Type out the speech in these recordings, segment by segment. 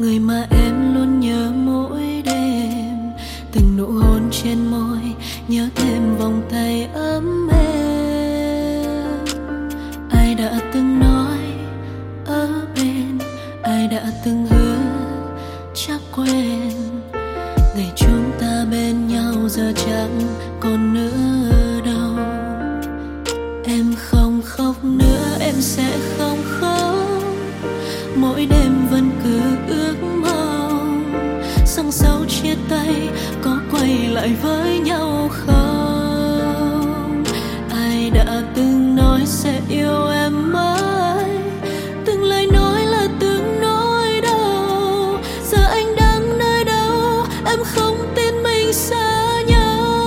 người mà em luôn nhớ mỗi đêm. Từng nụ hôn trên môi, nhớ thêm vòng tay ấm êm. Ai đã từng nói ở bên, ai đã từng hứa chắc quên. Ngày chúng ta bên nhau giờ chẳng còn nữa đâu. Em không khóc nữa, em sẽ không khóc. Mỗi đêm vẫn cứ ước mong rằng sau chia tay có quay lại với nhau không. Ai đã từng nói sẽ yêu em mãi, từng lời nói là từng nỗi đau. Giờ anh đang nơi đâu, em không tin mình xa nhau.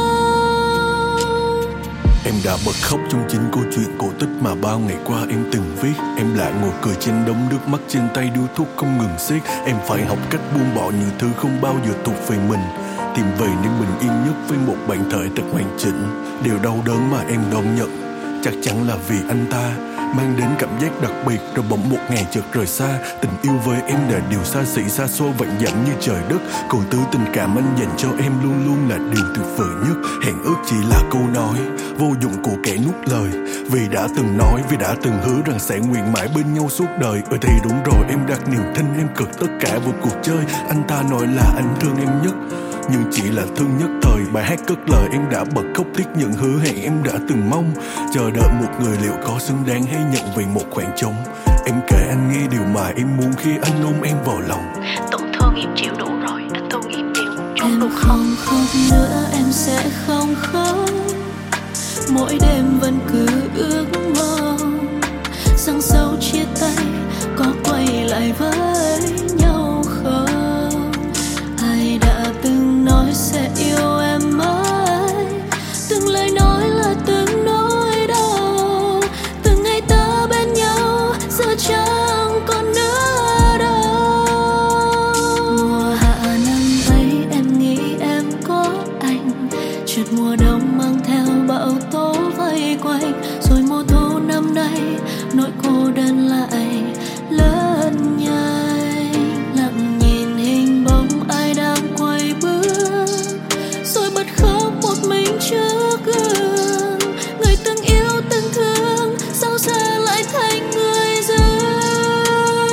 Em đã bật khóc trong chính câu chuyện cổ tích mà bao ngày qua em từng viết. Em lại ngồi cười trên đống nước mắt, trên tay điếu thuốc không ngừng xiết. Em phải học cách buông bỏ những thứ không bao giờ thuộc về mình, tìm về niềm bình yên nhất với một bản thể thật hoàn chỉnh. Điều đau đớn mà em đón nhận chắc chắn là vì anh ta mang đến cảm giác đặc biệt, rồi bỗng một ngày chợt rời xa. Tình yêu với em là điều xa xỉ xa xôi vạn dặm như trời đất. Còn thứ tình cảm anh dành cho em luôn luôn là điều tuyệt vời nhất. Hẹn ước chỉ là câu nói vô dụng của kẻ nuốt lời, vì đã từng nói, vì đã từng hứa rằng sẽ nguyện mãi bên nhau suốt đời. Thì đúng rồi, em đặt niềm tin, em cược tất cả vào cuộc chơi. Anh ta nói là anh thương em nhất, nhưng chỉ là thương nhất thời. Bài hát cất lời em đã bật khóc tiếc những hứa hẹn em đã từng mong. Chờ đợi một người liệu có xứng đáng hay nhận về một khoảng trống. Em kể anh nghe điều mà em muốn khi anh ôm em vào lòng. Tổn thương em chịu đủ rồi, anh thương em nhiều chút Em được không không? khóc nữa, em sẽ không khóc. Mỗi đêm vẫn cứ ước mong rằng sau chia tay có quay lại với nhau không. Ai đã từng nói sẽ yêu em mãi, từng lời nói là từng nỗi đau. Từng ngày ta bên nhau giờ chẳng còn nữa đâu. Mùa hạ năm ấy em nghĩ em có anh, chợt mùa đông mang theo bão tố vây quanh. Rồi mùa thu năm nay nỗi cô đơn lại lớn nhanh. Lặng nhìn hình bóng ai đang quay bước, rồi bật khóc một mình trước gương. Người từng yêu từng thương sao giờ lại thành người dưng.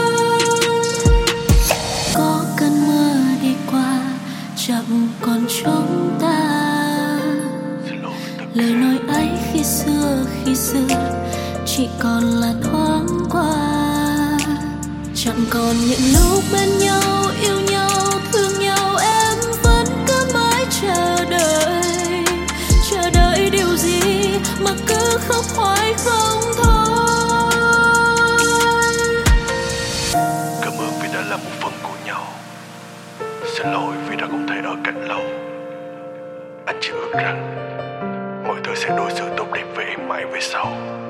Có cơn mưa đi qua chẳng còn chúng ta. Lời nói ấy khi xưa chỉ còn là thoáng qua. Chẳng còn những lúc bên nhau, yêu nhau, thương nhau. Em vẫn cứ mãi chờ đợi điều gì mà cứ khóc hoài không thôi. Cảm ơn vì đã là một phần của nhau. Xin lỗi vì đã không thể ở cạnh lâu. Anh chỉ ước rằng mọi thứ sẽ đối xử tốt đẹp với em mãi về sau.